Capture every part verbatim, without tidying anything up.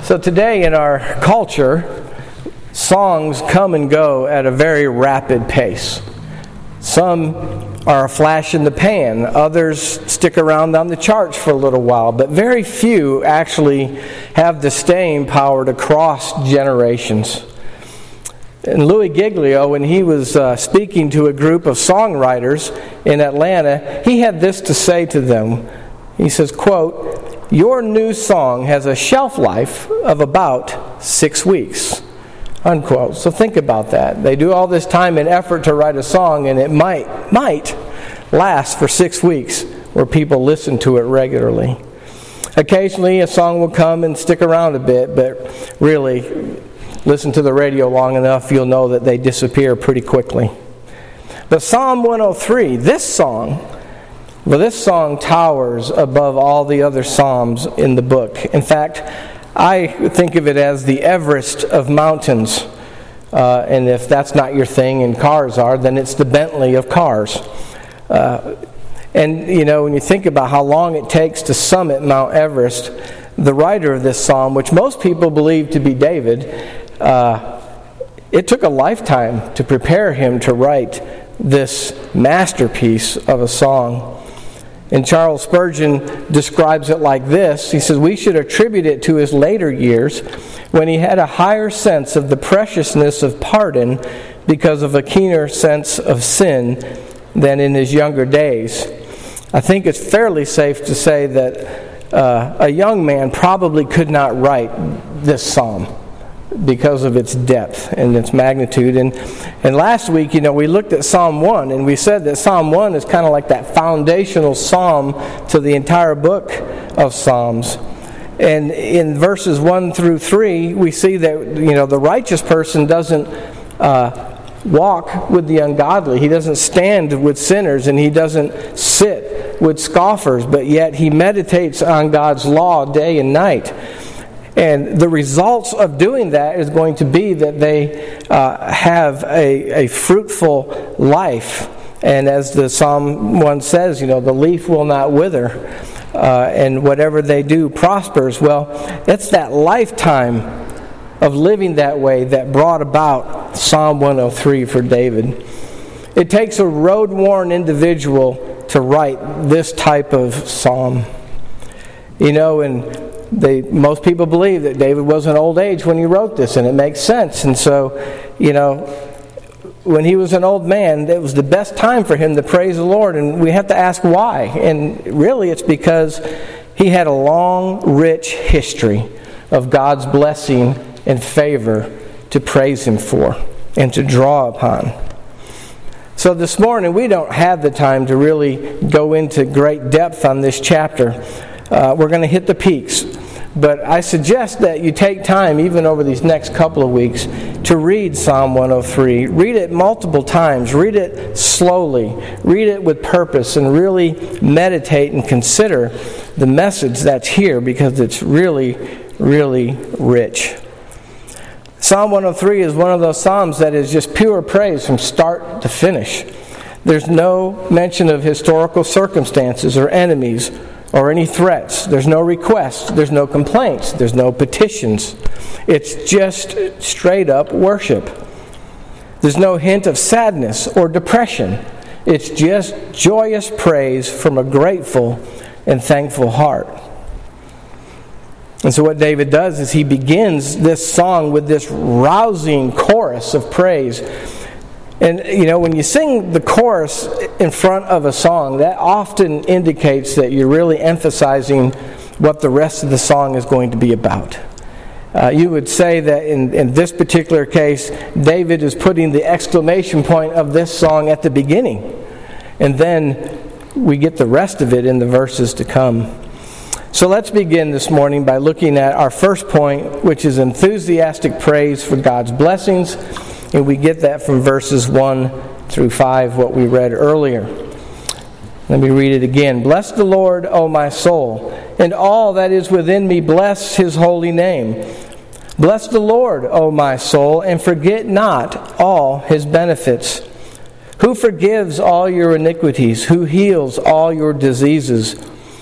So today in our culture, songs come and go at a very rapid pace. Some are a flash in the pan. Others stick around on the charts for a little while. But very few actually have the staying power to cross generations. And Louis Giglio, when he was uh, speaking to a group of songwriters in Atlanta, he had this to say to them. He says, quote, "Your new song has a shelf life of about six weeks." Unquote. So think about that. They do all this time and effort to write a song, and it might, might last for six weeks where people listen to it regularly. Occasionally a song will come and stick around a bit, but really, listen to the radio long enough, you'll know that they disappear pretty quickly. But Psalm one oh three, this song, well, this song towers above all the other psalms in the book. In fact, I think of it as the Everest of mountains. Uh, and if that's not your thing and cars are, then it's the Bentley of cars. Uh, and, you know, when you think about how long it takes to summit Mount Everest, the writer of this psalm, which most people believe to be David, uh, it took a lifetime to prepare him to write this masterpiece of a song. And Charles Spurgeon describes it like this. He says, "We should attribute it to his later years when he had a higher sense of the preciousness of pardon because of a keener sense of sin than in his younger days." I think it's fairly safe to say that uh, a young man probably could not write this psalm because of its depth and its magnitude. And and last week, you know, we looked at Psalm one, and we said that Psalm one is kind of like that foundational psalm to the entire book of Psalms. And in verses one through three, we see that, you know, the righteous person doesn't uh, walk with the ungodly. He doesn't stand with sinners, and he doesn't sit with scoffers, but yet he meditates on God's law day and night. And the results of doing that is going to be that they uh, have a, a fruitful life. And as the Psalm one says, you know, the leaf will not wither, uh, and whatever they do prospers. Well, it's that lifetime of living that way that brought about Psalm one oh three for David. It takes a road-worn individual to write this type of psalm. You know, and They, most people believe that David was in old age when he wrote this, and it makes sense. And so, you know, when he was an old man, it was the best time for him to praise the Lord, and we have to ask why. And really it's because he had a long, rich history of God's blessing and favor to praise him for and to draw upon. So this morning, we don't have the time to really go into great depth on this chapter. Uh, we're going to hit the peaks. But I suggest that you take time, even over these next couple of weeks, to read Psalm one oh three. Read it multiple times. Read it slowly. Read it with purpose, and really meditate and consider the message that's here, because it's really, really rich. Psalm one oh three is one of those psalms that is just pure praise from start to finish. There's no mention of historical circumstances or enemies or any threats. There's no requests. There's no complaints. There's no petitions. It's just straight up worship. There's no hint of sadness or depression. It's just joyous praise from a grateful and thankful heart. And so what David does is he begins this song with this rousing chorus of praise. And, you know, when you sing the chorus in front of a song, that often indicates that you're really emphasizing what the rest of the song is going to be about. Uh, you would say that in, in this particular case, David is putting the exclamation point of this song at the beginning. And then we get the rest of it in the verses to come. So let's begin this morning by looking at our first point, which is enthusiastic praise for God's blessings. And we get that from verses one through five, what we read earlier. Let me read it again. "Bless the Lord, O my soul, and all that is within me, bless his holy name. Bless the Lord, O my soul, and forget not all his benefits. Who forgives all your iniquities, who heals all your diseases,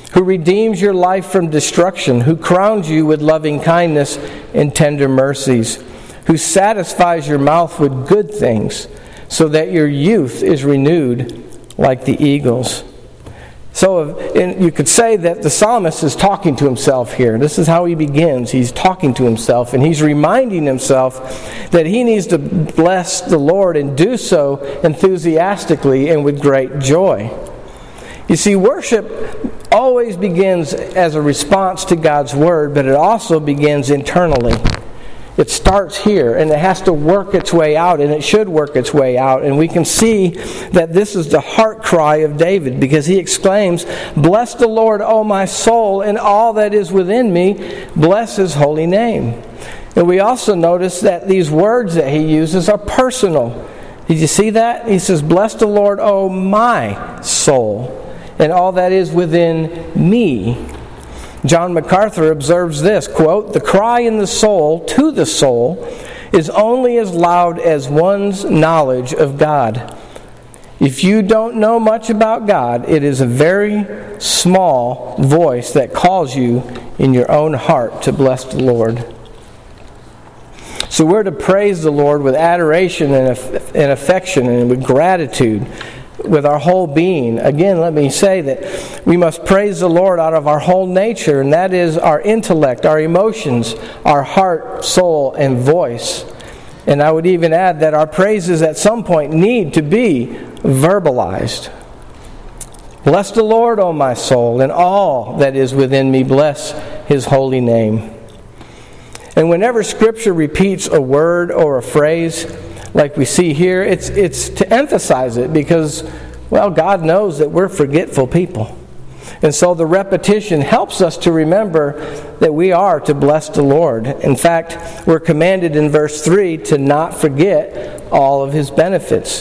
who redeems your life from destruction, who crowns you with loving kindness and tender mercies, who satisfies your mouth with good things, so that your youth is renewed like the eagles. So and you could say that the psalmist is talking to himself here. This is how he begins. He's talking to himself, and he's reminding himself that he needs to bless the Lord and do so enthusiastically and with great joy. You see, worship always begins as a response to God's Word, but it also begins internally. It starts here, and it has to work its way out, and it should work its way out. And we can see that this is the heart cry of David, because he exclaims, "Bless the Lord, O my soul, and all that is within me. Bless His holy name." And we also notice that these words that he uses are personal. Did you see that? He says, "Bless the Lord, O my soul, and all that is within me." John MacArthur observes this, quote, "The cry in the soul to the soul is only as loud as one's knowledge of God. If you don't know much about God, it is a very small voice that calls you in your own heart to bless the Lord." So we're to praise the Lord with adoration and affection and with gratitude, with our whole being. Again, let me say that we must praise the Lord out of our whole nature, and that is our intellect, our emotions, our heart, soul, and voice. And I would even add that our praises at some point need to be verbalized. Bless the Lord, O my soul, and all that is within me, bless His holy name. And whenever Scripture repeats a word or a phrase, like we see here, it's it's to emphasize it because, well, God knows that we're forgetful people. And so the repetition helps us to remember that we are to bless the Lord. In fact, we're commanded in verse three to not forget all of His benefits.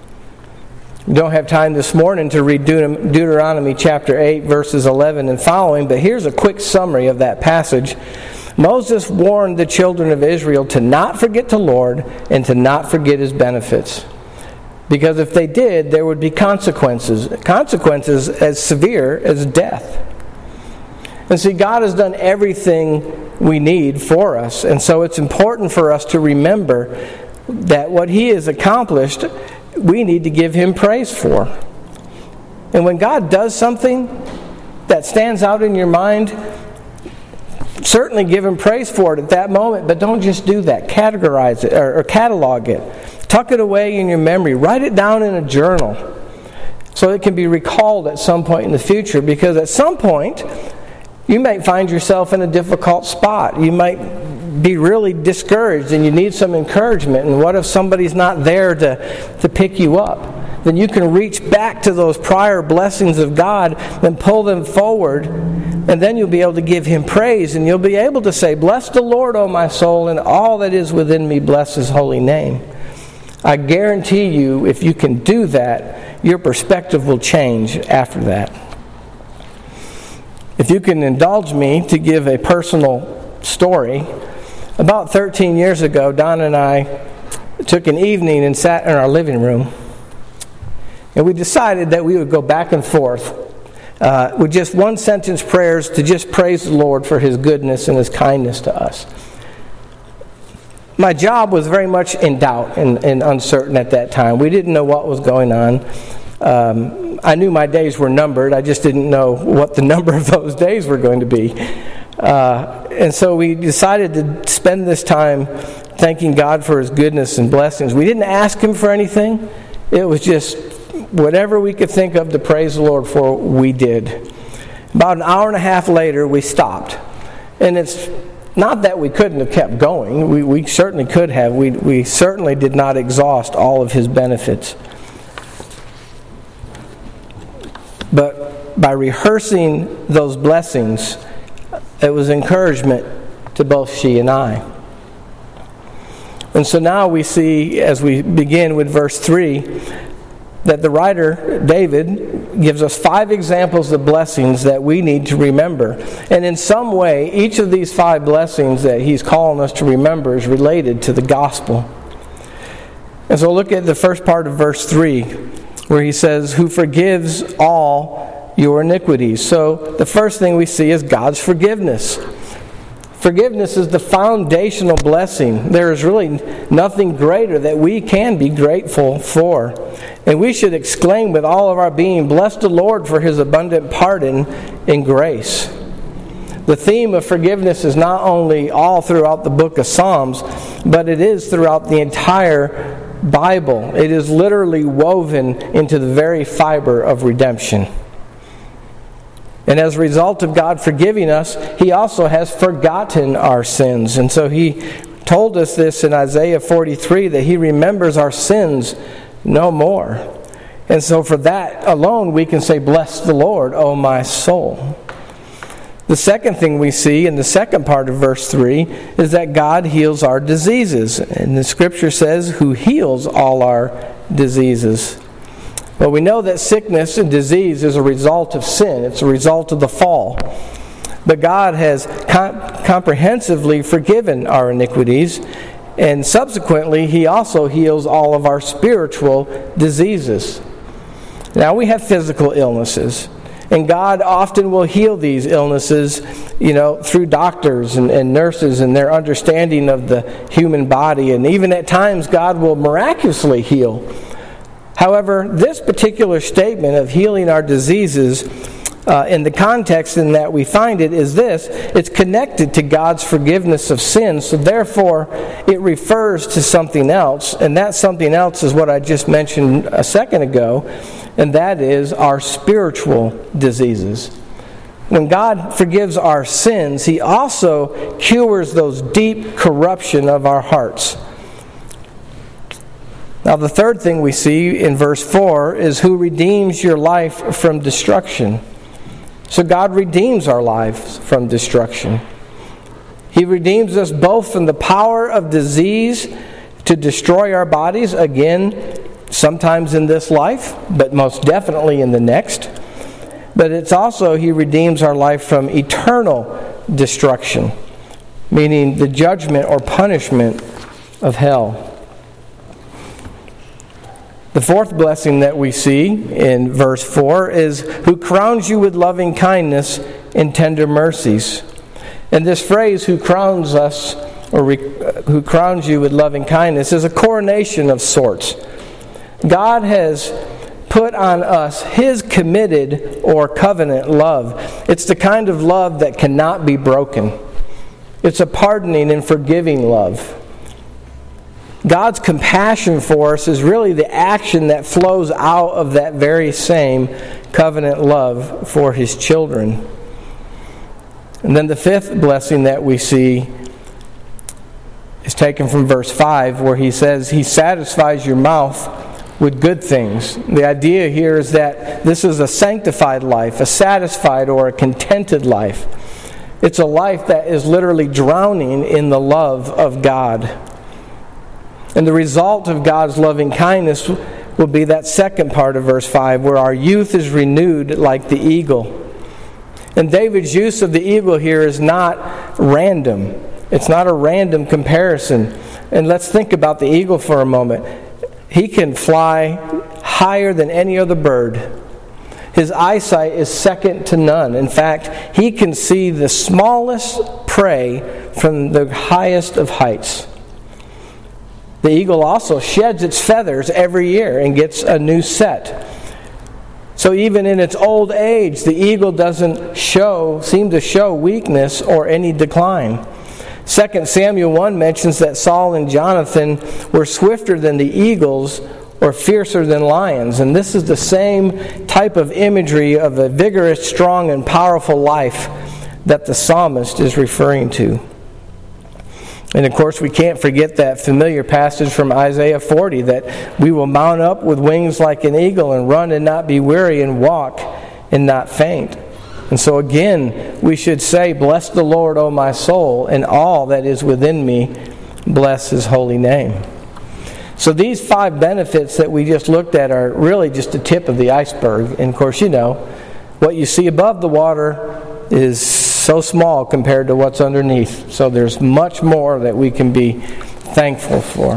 We don't have time this morning to read Deut- Deuteronomy chapter eight, verses eleven and following, but here's a quick summary of that passage. Moses warned the children of Israel to not forget the Lord and to not forget His benefits. Because if they did, there would be consequences. Consequences as severe as death. And see, God has done everything we need for us. And so it's important for us to remember that what He has accomplished, we need to give Him praise for. And when God does something that stands out in your mind, certainly give Him praise for it at that moment, but don't just do that. Categorize it or, or catalog it. Tuck it away in your memory. Write it down in a journal so it can be recalled at some point in the future, because at some point you might find yourself in a difficult spot. You might be really discouraged and you need some encouragement. And what if somebody's not there to, to pick you up? Then you can reach back to those prior blessings of God and pull them forward, and then you'll be able to give Him praise, and you'll be able to say, "Bless the Lord, O my soul, and all that is within me, bless His holy name." I guarantee you, if you can do that, your perspective will change after that. If you can indulge me to give a personal story, about thirteen years ago, Don and I took an evening and sat in our living room. And we decided that we would go back and forth uh, with just one-sentence prayers to just praise the Lord for His goodness and His kindness to us. My job was very much in doubt and, and uncertain at that time. We didn't know what was going on. Um, I knew my days were numbered. I just didn't know what the number of those days were going to be. Uh, and so we decided to spend this time thanking God for His goodness and blessings. We didn't ask Him for anything. It was just whatever we could think of to praise the Lord for, we did. About an hour and a half later, we stopped. And it's not that we couldn't have kept going. We, we certainly could have. We, we certainly did not exhaust all of His benefits. But by rehearsing those blessings, it was encouragement to both she and I. And so now we see, as we begin with verse three, that the writer, David, gives us five examples of blessings that we need to remember. And in some way, each of these five blessings that he's calling us to remember is related to the gospel. And so look at the first part of verse three, where he says, "Who forgives all your iniquities. So the first thing we see is God's forgiveness. Forgiveness is the foundational blessing. There is really nothing greater that we can be grateful for. And we should exclaim with all of our being, "Bless the Lord for His abundant pardon and grace." The theme of forgiveness is not only all throughout the book of Psalms, but it is throughout the entire Bible. It is literally woven into the very fiber of redemption. And as a result of God forgiving us, He also has forgotten our sins. And so He told us this in Isaiah forty-three, that He remembers our sins no more. And so for that alone, we can say, "Bless the Lord, O my soul." The second thing we see in the second part of verse three is that God heals our diseases. And the Scripture says, "Who heals all our diseases." Well, we know that sickness and disease is a result of sin. It's a result of the fall. But God has com- comprehensively forgiven our iniquities, and subsequently, He also heals all of our spiritual diseases. Now, we have physical illnesses, and God often will heal these illnesses, you know, through doctors and, and nurses and their understanding of the human body, and even at times, God will miraculously heal. However, this particular statement of healing our diseases, uh, in the context in that we find it, is this: it's connected to God's forgiveness of sins, so therefore it refers to something else, and that something else is what I just mentioned a second ago, and that is our spiritual diseases. When God forgives our sins, He also cures those deep corruption of our hearts. Now, the third thing we see in verse four is who redeems your life from destruction. So God redeems our lives from destruction. He redeems us both from the power of disease to destroy our bodies, again, sometimes in this life, but most definitely in the next. But it's also He redeems our life from eternal destruction, meaning the judgment or punishment of hell. The fourth blessing that we see in verse four is who crowns you with loving kindness and tender mercies. And this phrase, who crowns us, or who crowns you with loving kindness, is a coronation of sorts. God has put on us His committed or covenant love. It's the kind of love that cannot be broken. It's a pardoning and forgiving love. God's compassion for us is really the action that flows out of that very same covenant love for His children. And then the fifth blessing that we see is taken from verse five, where He says, He satisfies your mouth with good things. The idea here is that this is a sanctified life, a satisfied or a contented life. It's a life that is literally drowning in the love of God. And the result of God's loving kindness will be that second part of verse five, where our youth is renewed like the eagle. And David's use of the eagle here is not random. It's not a random comparison. And let's think about the eagle for a moment. He can fly higher than any other bird. His eyesight is second to none. In fact, he can see the smallest prey from the highest of heights. The eagle also sheds its feathers every year and gets a new set. So even in its old age, the eagle doesn't show, seem to show weakness or any decline. Second Samuel one mentions that Saul and Jonathan were swifter than the eagles or fiercer than lions. And this is the same type of imagery of a vigorous, strong, and powerful life that the psalmist is referring to. And of course, we can't forget that familiar passage from Isaiah forty, that we will mount up with wings like an eagle and run and not be weary and walk and not faint. And so again, we should say, Bless the Lord, O my soul, and all that is within me, bless His holy name. So these five benefits that we just looked at are really just the tip of the iceberg. And of course, you know, what you see above the water is so small compared to what's underneath. So there's much more that we can be thankful for.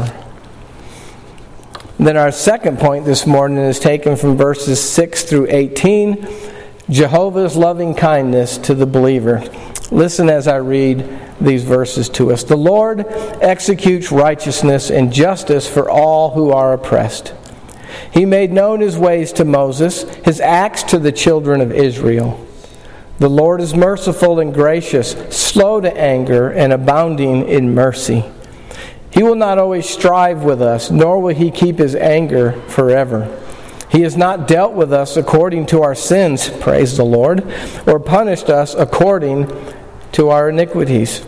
And then our second point this morning is taken from verses six through eighteen. Jehovah's loving kindness to the believer. Listen as I read these verses to us. The Lord executes righteousness and justice for all who are oppressed. He made known his ways to Moses, his acts to the children of Israel. The Lord is merciful and gracious, slow to anger, and abounding in mercy. He will not always strive with us, nor will he keep his anger forever. He has not dealt with us according to our sins, praise the Lord, or punished us according to our iniquities.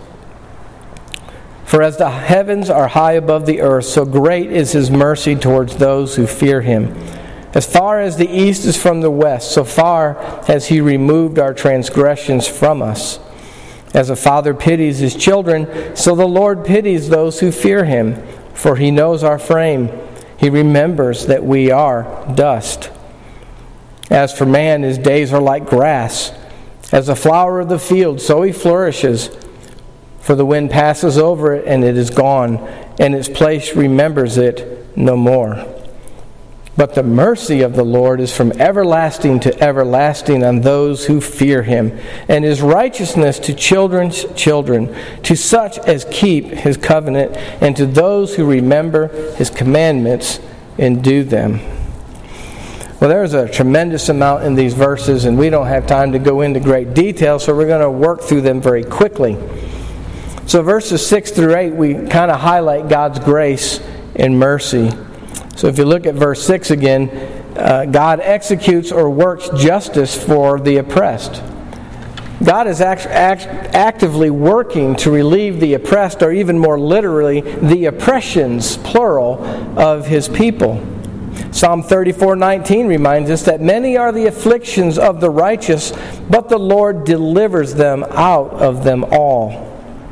For as the heavens are high above the earth, so great is his mercy towards those who fear him. As far as the east is from the west, so far has he removed our transgressions from us. As a father pities his children, so the Lord pities those who fear him. For he knows our frame. He remembers that we are dust. As for man, his days are like grass. As a flower of the field, so he flourishes. For the wind passes over it, and it is gone, and its place remembers it no more. But the mercy of the Lord is from everlasting to everlasting on those who fear him, and his righteousness to children's children, to such as keep his covenant, and to those who remember his commandments and do them. Well, there's a tremendous amount in these verses, and we don't have time to go into great detail, so we're going to work through them very quickly. So verses six through eight, we kind of highlight God's grace and mercy. So if you look at verse six again, uh, God executes or works justice for the oppressed. God is act- act- actively working to relieve the oppressed, or even more literally, the oppressions, plural, of his people. Psalm thirty-four nineteen reminds us that many are the afflictions of the righteous, but the Lord delivers them out of them all.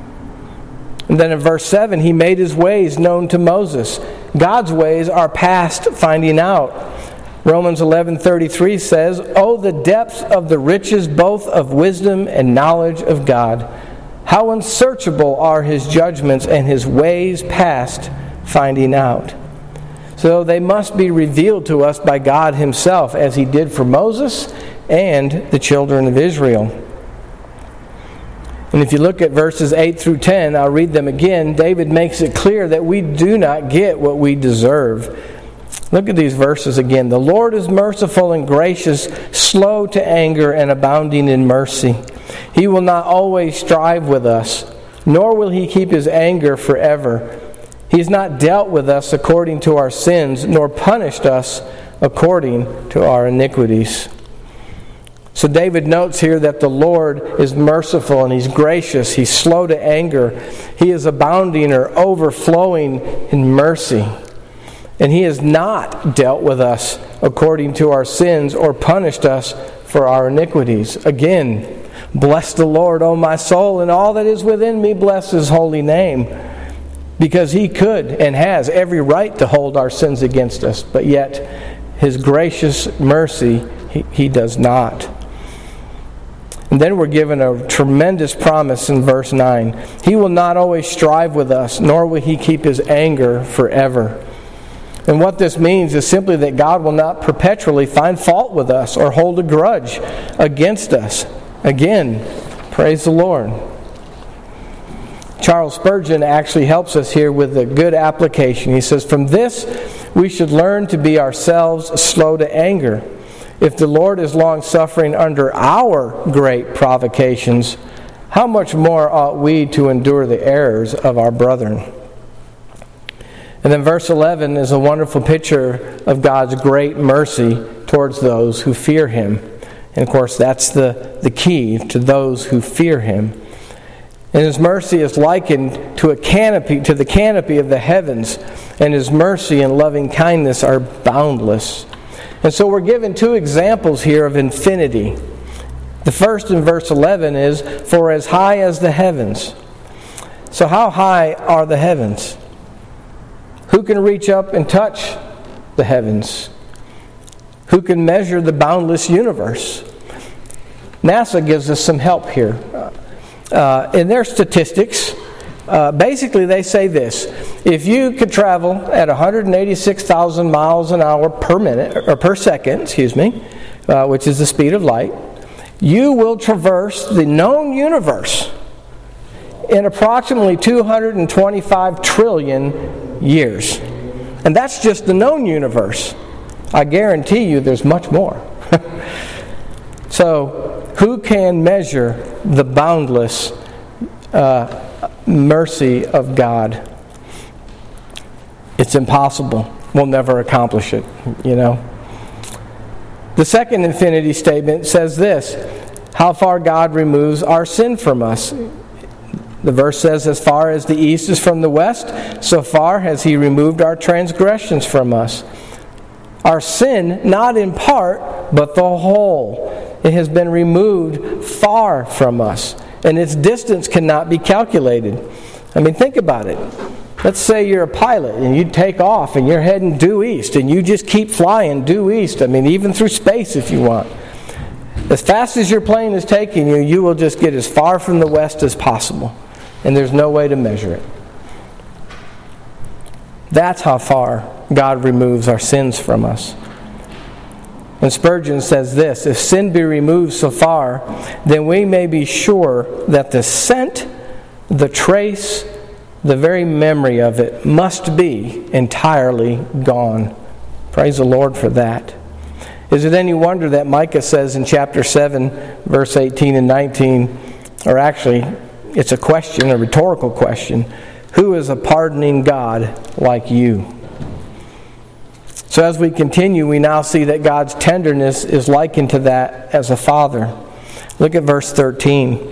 And then in verse seven, he made his ways known to Moses. God's ways are past finding out. Romans eleven thirty-three says, "Oh, the depths of the riches both of wisdom and knowledge of God! How unsearchable are his judgments and his ways past finding out." So they must be revealed to us by God himself, as he did for Moses and the children of Israel. And if you look at verses eight through ten, I'll read them again. David makes it clear that we do not get what we deserve. Look at these verses again. The Lord is merciful and gracious, slow to anger and abounding in mercy. He will not always strive with us, nor will he keep his anger forever. He has not dealt with us according to our sins, nor punished us according to our iniquities. So David notes here that the Lord is merciful and he's gracious. He's slow to anger. He is abounding or overflowing in mercy. And he has not dealt with us according to our sins or punished us for our iniquities. Again, bless the Lord, O my soul, and all that is within me, bless his holy name. Because he could and has every right to hold our sins against us, but yet his gracious mercy, he, he does not. And then we're given a tremendous promise in verse nine. He will not always strive with us, nor will he keep his anger forever. And what this means is simply that God will not perpetually find fault with us or hold a grudge against us. Again, praise the Lord. Charles Spurgeon actually helps us here with a good application. He says, "From this we should learn to be ourselves slow to anger. If the Lord is long-suffering under our great provocations, how much more ought we to endure the errors of our brethren?" And then verse eleven is a wonderful picture of God's great mercy towards those who fear him. And of course, that's the, the key, to those who fear him. And his mercy is likened to a canopy, to the canopy of the heavens, and his mercy and loving kindness are boundless. And so we're given two examples here of infinity. The first in verse eleven is, "For as high as the heavens." So how high are the heavens? Who can reach up and touch the heavens? Who can measure the boundless universe? NASA gives us some help here. Uh, in their statistics, uh, basically they say this: if you could travel at one hundred eighty-six thousand miles an hour per minute, or per second, excuse me, uh, which is the speed of light, you will traverse the known universe in approximately two hundred twenty-five trillion years. And that's just the known universe. I guarantee you there's much more. So, who can measure the boundless uh, mercy of God? It's impossible. We'll never accomplish it, you know. The second infinity statement says this: how far God removes our sin from us. The verse says, as far as the east is from the west, so far has He removed our transgressions from us. Our sin, not in part, but the whole. It has been removed far from us, and its distance cannot be calculated. I mean, think about it. Let's say you're a pilot and you take off and you're heading due east and you just keep flying due east. I mean, even through space if you want. As fast as your plane is taking you, you will just get as far from the west as possible. And there's no way to measure it. That's how far God removes our sins from us. And Spurgeon says this: if sin be removed so far, then we may be sure that the scent, the trace, the very memory of it must be entirely gone. Praise the Lord for that. Is it any wonder that Micah says in chapter seven, verse eighteen and nineteen, or actually, it's a question, a rhetorical question, who is a pardoning God like you? So as we continue, we now see that God's tenderness is likened to that as a father. Look at verse thirteen.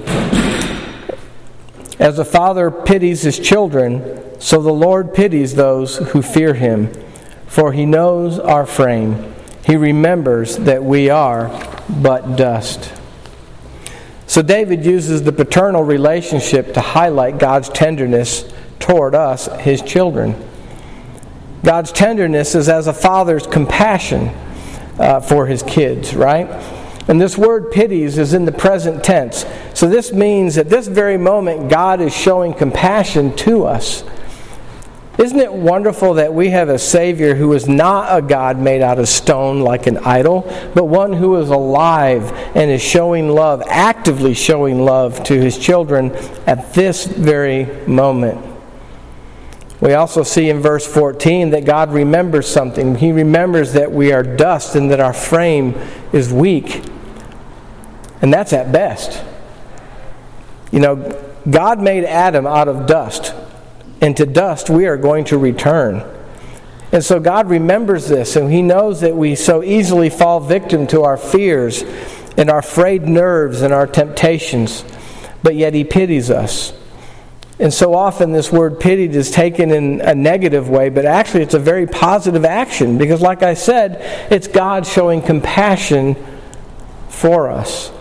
As a father pities his children, so the Lord pities those who fear Him. For He knows our frame. He remembers that we are but dust. So David uses the paternal relationship to highlight God's tenderness toward us, His children. God's tenderness is as a father's compassion uh, for his kids, right? And this word pities is in the present tense. So this means at this very moment, God is showing compassion to us. Isn't it wonderful that we have a Savior who is not a God made out of stone like an idol, but one who is alive and is showing love, actively showing love to His children at this very moment. We also see in verse fourteen that God remembers something. He remembers that we are dust and that our frame is weak. And that's at best. You know, God made Adam out of dust. And to dust we are going to return. And so God remembers this, and He knows that we so easily fall victim to our fears and our frayed nerves and our temptations. But yet He pities us. And so often this word pitied is taken in a negative way, but actually it's a very positive action. Because like I said, it's God showing compassion for us.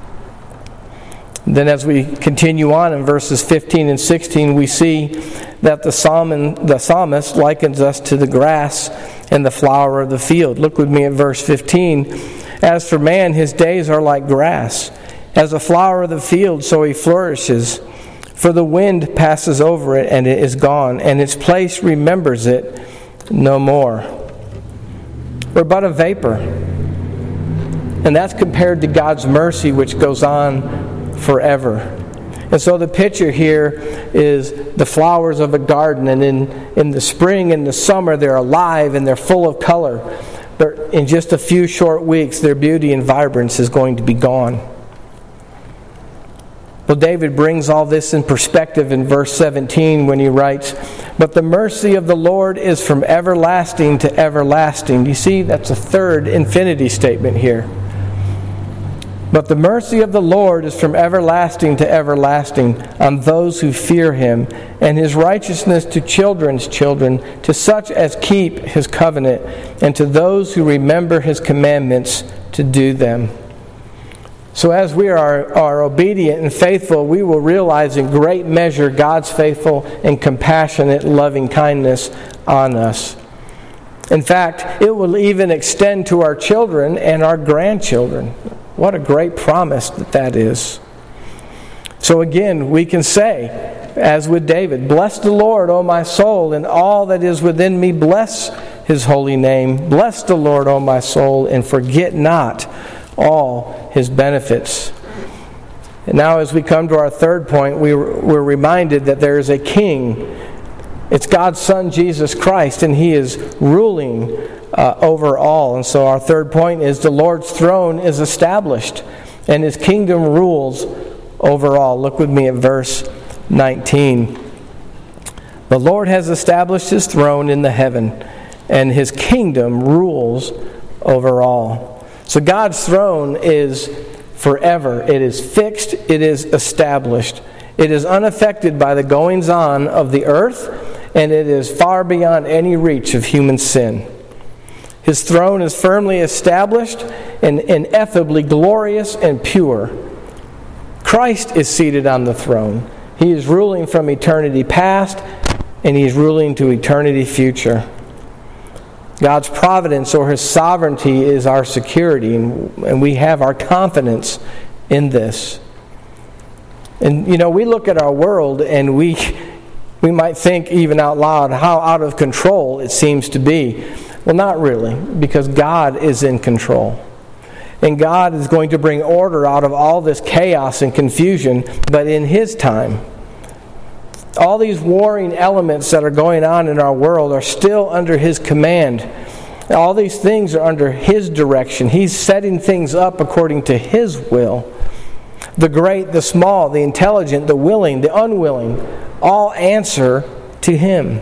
Then as we continue on in verses fifteen and sixteen, we see that the psalm, the psalmist likens us to the grass and the flower of the field. Look with me at verse fifteen. As for man, his days are like grass. As a flower of the field, so he flourishes. For the wind passes over it, and it is gone, and its place remembers it no more. We're but a vapor. And that's compared to God's mercy, which goes on forever. And so the picture here is the flowers of a garden, and in, in the spring and the summer they're alive and they're full of color. But in just a few short weeks, their beauty and vibrance is going to be gone. Well, David brings all this in perspective in verse seventeen when he writes, "But the mercy of the Lord is from everlasting to everlasting." You see, that's a third infinity statement here. But the mercy of the Lord is from everlasting to everlasting on those who fear Him, and His righteousness to children's children, to such as keep His covenant, and to those who remember His commandments to do them. So as we are, are obedient and faithful, we will realize in great measure God's faithful and compassionate loving kindness on us. In fact, it will even extend to our children and our grandchildren. What a great promise that that is. So again, we can say, as with David, "Bless the Lord, O my soul, and all that is within me, bless His holy name. Bless the Lord, O my soul, and forget not all his benefits. And now as we come to our third point, we, we're reminded that there is a king. It's God's Son, Jesus Christ, and he is ruling uh, over all. And so our third point is the Lord's throne is established, and his kingdom rules over all. Look with me at verse nineteen. The Lord has established his throne in the heaven, and his kingdom rules over all. So God's throne is forever. It is fixed. It is established. It is unaffected by the goings-on of the earth, and it is far beyond any reach of human sin. His throne is firmly established and ineffably glorious and pure. Christ is seated on the throne. He is ruling from eternity past, and he is ruling to eternity future. God's providence or his sovereignty is our security, and, and we have our confidence in this. And, you know, we look at our world and we we might think even out loud how out of control it seems to be. Well, not really, because God is in control. And God is going to bring order out of all this chaos and confusion, but in his time. All these warring elements that are going on in our world are still under his command. All these things are under his direction. He's setting things up according to his will. The great, the small, the intelligent, the willing, the unwilling, all answer to him.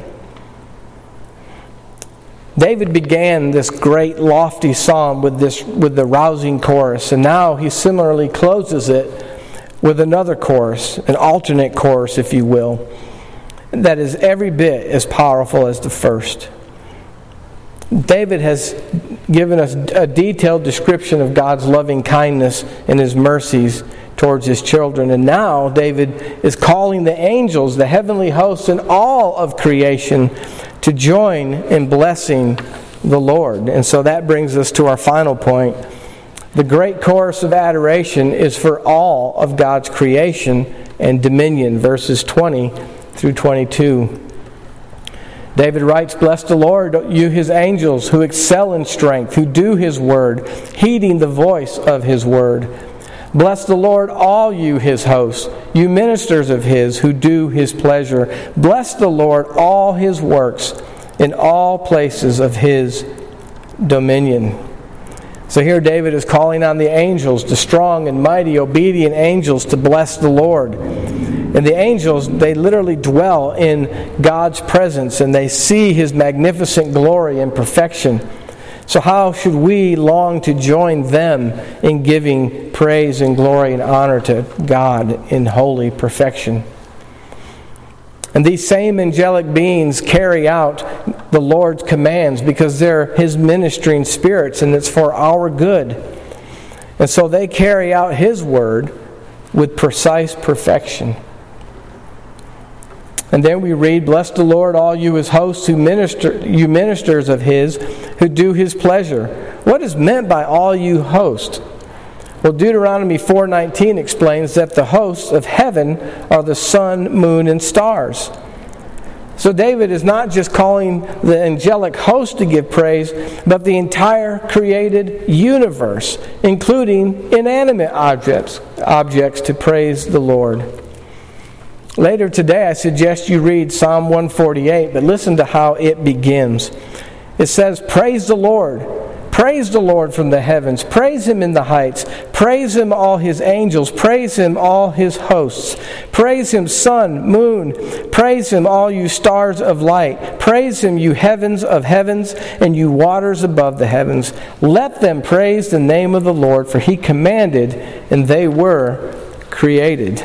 David began this great lofty psalm with this with the rousing chorus, and now he similarly closes it with another chorus, an alternate chorus, if you will, that is every bit as powerful as the first. David has given us a detailed description of God's loving kindness and his mercies towards his children. And now David is calling the angels, the heavenly hosts, and all of creation to join in blessing the Lord. And so that brings us to our final point. The great chorus of adoration is for all of God's creation and dominion, verses twenty through twenty-two. David writes, "Bless the Lord, you his angels, who excel in strength, who do his word, heeding the voice of his word. Bless the Lord, all you his hosts, you ministers of his, who do his pleasure. Bless the Lord, all his works, in all places of his dominion." So here David is calling on the angels, the strong and mighty, obedient angels, to bless the Lord. And the angels, they literally dwell in God's presence, and they see his magnificent glory and perfection. So how should we long to join them in giving praise and glory and honor to God in holy perfection? And these same angelic beings carry out the Lord's commands because they're his ministering spirits, and it's for our good. And so they carry out his word with precise perfection. And then we read, "Bless the Lord, all you his hosts, who minister, you ministers of his, who do his pleasure." What is meant by all you hosts? Well, Deuteronomy four nineteen explains that the hosts of heaven are the sun, moon, and stars. So David is not just calling the angelic host to give praise, but the entire created universe, including inanimate objects, objects to praise the Lord. Later today, I suggest you read Psalm one forty-eight, but listen to how it begins. It says, "Praise the Lord. Praise the Lord from the heavens. Praise him in the heights. Praise him, all his angels. Praise him, all his hosts. Praise him, sun, moon. Praise him, all you stars of light. Praise him, you heavens of heavens, and you waters above the heavens. Let them praise the name of the Lord, for he commanded, and they were created."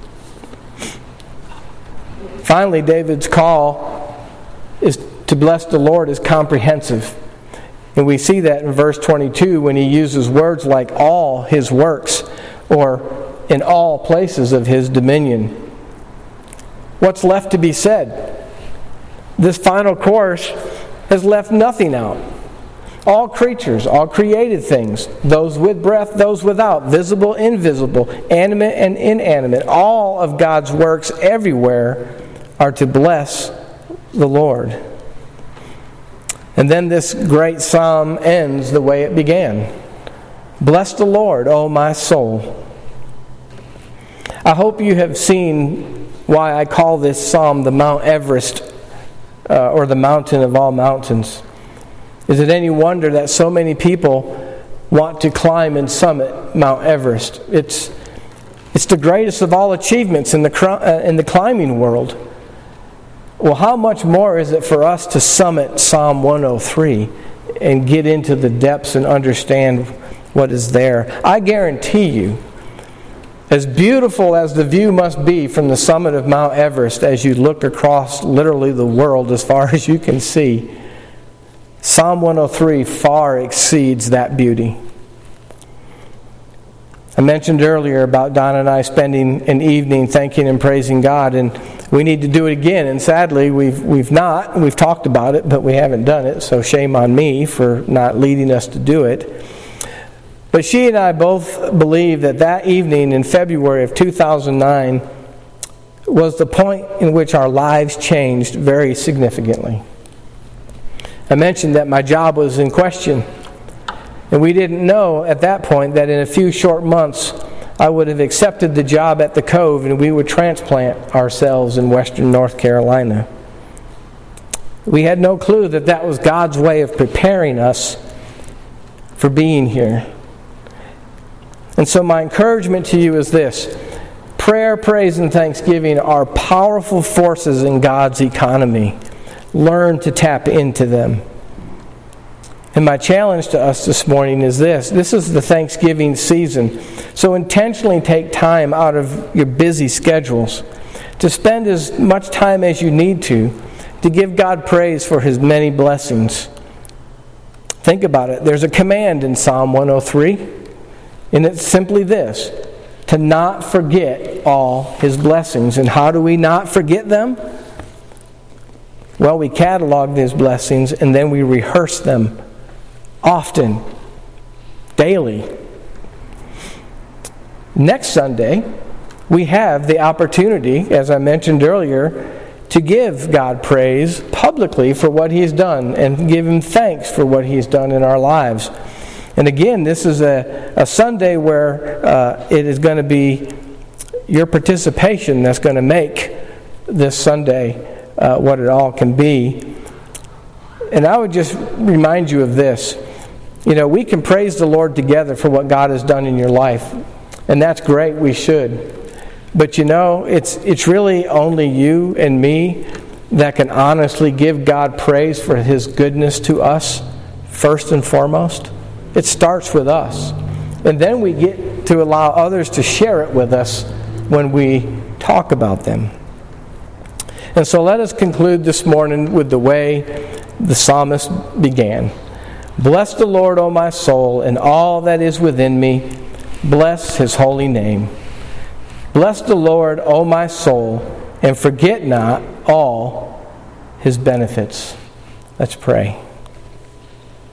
Finally, David's call is to bless the Lord is comprehensive. And we see that in verse twenty-two when he uses words like all his works or in all places of his dominion. What's left to be said? This final chorus has left nothing out. All creatures, all created things, those with breath, those without, visible, invisible, animate and inanimate, all of God's works everywhere are to bless the Lord. And then this great psalm ends the way it began. Bless the Lord, O my soul. I hope you have seen why I call this psalm the Mount Everest, uh, or the mountain of all mountains. Is it any wonder that so many people want to climb and summit Mount Everest? It's it's the greatest of all achievements in the uh, in the climbing world. Well, how much more is it for us to summit Psalm one oh three and get into the depths and understand what is there? I guarantee you, as beautiful as the view must be from the summit of Mount Everest as you look across literally the world as far as you can see, Psalm one oh three far exceeds that beauty. I mentioned earlier about Don and I spending an evening thanking and praising God, and we need to do it again. And sadly, we've we've not. We've talked about it, but we haven't done it, so shame on me for not leading us to do it. But she and I both believe that that evening in February of two thousand nine was the point in which our lives changed very significantly. I mentioned that my job was in question, and we didn't know at that point that in a few short months I would have accepted the job at the Cove and we would transplant ourselves in western North Carolina. We had no clue that that was God's way of preparing us for being here. And so my encouragement to you is this: prayer, praise, and thanksgiving are powerful forces in God's economy. Learn to tap into them. And my challenge to us this morning is this. This is the Thanksgiving season. So intentionally take time out of your busy schedules to spend as much time as you need to to give God praise for His many blessings. Think about it. There's a command in Psalm one oh three. And it's simply this: to not forget all His blessings. And how do we not forget them? Well, we catalog His blessings and then we rehearse them often, daily. Next Sunday, we have the opportunity, as I mentioned earlier, to give God praise publicly for what He's done and give Him thanks for what He's done in our lives. And again, this is a, a Sunday where uh, it is going to be your participation that's going to make this Sunday uh, what it all can be. And I would just remind you of this. You know, we can praise the Lord together for what God has done in your life. And that's great, we should. But you know, it's it's really only you and me that can honestly give God praise for His goodness to us, first and foremost. It starts with us. And then we get to allow others to share it with us when we talk about them. And so let us conclude this morning with the way the psalmist began. Bless the Lord, O my soul, and all that is within me. Bless His holy name. Bless the Lord, O my soul, and forget not all His benefits. Let's pray.